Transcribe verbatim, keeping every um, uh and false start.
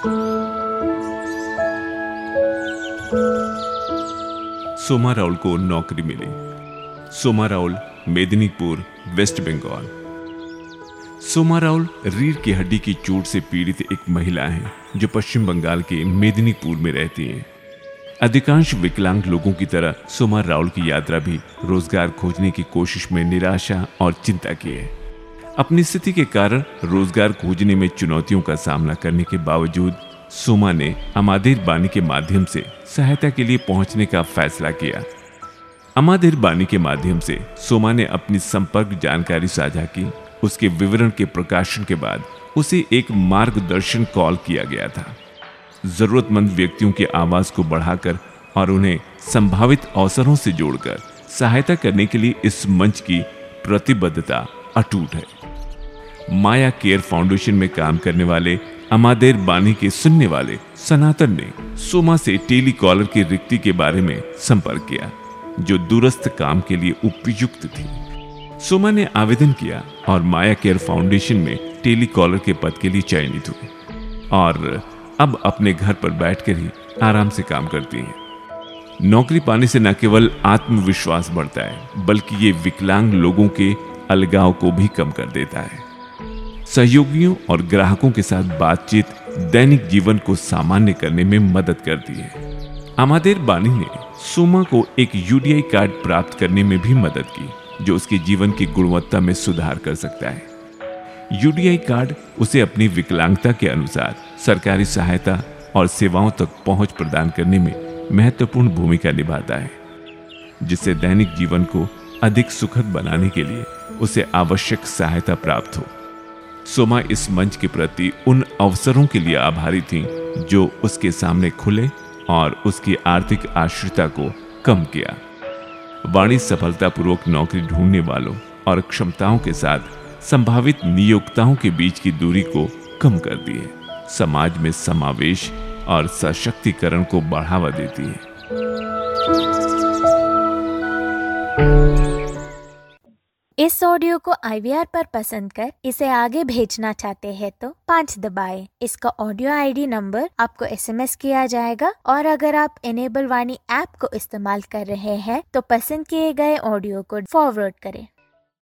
सोमा राउल को नौकरी मिली। सोमा राउल, मेदिनीपुर, वेस्ट बंगाल। सोमा राउल रीढ़ की हड्डी की चोट से पीड़ित एक महिला हैं जो पश्चिम बंगाल के मेदिनीपुर में रहती हैं। अधिकांश विकलांग लोगों की तरह सोमा राउल की यात्रा भी रोजगार खोजने की कोशिश में निराशा और चिंता की है। अपनी स्थिति के कारण रोजगार खोजने में चुनौतियों का सामना करने के बावजूद सोमा ने अमादेर बानी के माध्यम से सहायता के लिए पहुंचने का फैसला किया। अमादेर बानी के माध्यम से सोमा ने अपनी संपर्क जानकारी साझा की। उसके विवरण के प्रकाशन के बाद उसे एक मार्गदर्शन कॉल किया गया था। जरूरतमंद व्यक्तियों की आवाज को बढ़ाकर और उन्हें संभावित अवसरों से जोड़कर सहायता करने के लिए इस मंच की प्रतिबद्धता अटूट है। माया केयर फाउंडेशन में काम करने वाले अमादेर बानी के सुनने वाले सनातन ने सोमा से टेली कॉलर की रिक्ति के बारे में संपर्क किया, जो दूरस्थ काम के लिए उपयुक्त थी। सोमा ने आवेदन किया और माया केयर फाउंडेशन में टेली कॉलर के पद के लिए चयनित हुई और अब अपने घर पर बैठकर ही आराम से काम करती है। नौकरी पाने से न केवल आत्मविश्वास बढ़ता है, बल्कि ये विकलांग लोगों के अलगाव को भी कम कर देता है। सहयोगियों और ग्राहकों के साथ बातचीत दैनिक जीवन को सामान्य करने में मदद करती है। अमादेर बानी ने सोमा को एक यूडीआई कार्ड प्राप्त करने में भी मदद की, जो उसके जीवन की गुणवत्ता में सुधार कर सकता है। यूडीआई कार्ड उसे अपनी विकलांगता के अनुसार सरकारी सहायता और सेवाओं तक पहुंच प्रदान करने में महत्वपूर्ण भूमिका निभाता है, जिससे दैनिक जीवन को अधिक सुखद बनाने के लिए उसे आवश्यक सहायता प्राप्त हो। सोमा इस मंच के प्रति उन अवसरों के लिए आभारी थी जो उसके सामने खुले और उसकी आर्थिक आश्रिता को कम किया। वाणी सफलतापूर्वक नौकरी ढूंढने वालों और क्षमताओं के साथ संभावित नियोक्ताओं के बीच की दूरी को कम करती है, समाज में समावेश और सशक्तिकरण को बढ़ावा देती है। इस ऑडियो को आई वी आर पर पसंद कर इसे आगे भेजना चाहते हैं तो पाँच दबाएं। इसका ऑडियो आई डी नंबर आपको एस एम एस किया जाएगा और अगर आप इनेबल वाणी ऐप को इस्तेमाल कर रहे हैं तो पसंद किए गए ऑडियो को फॉरवर्ड करें।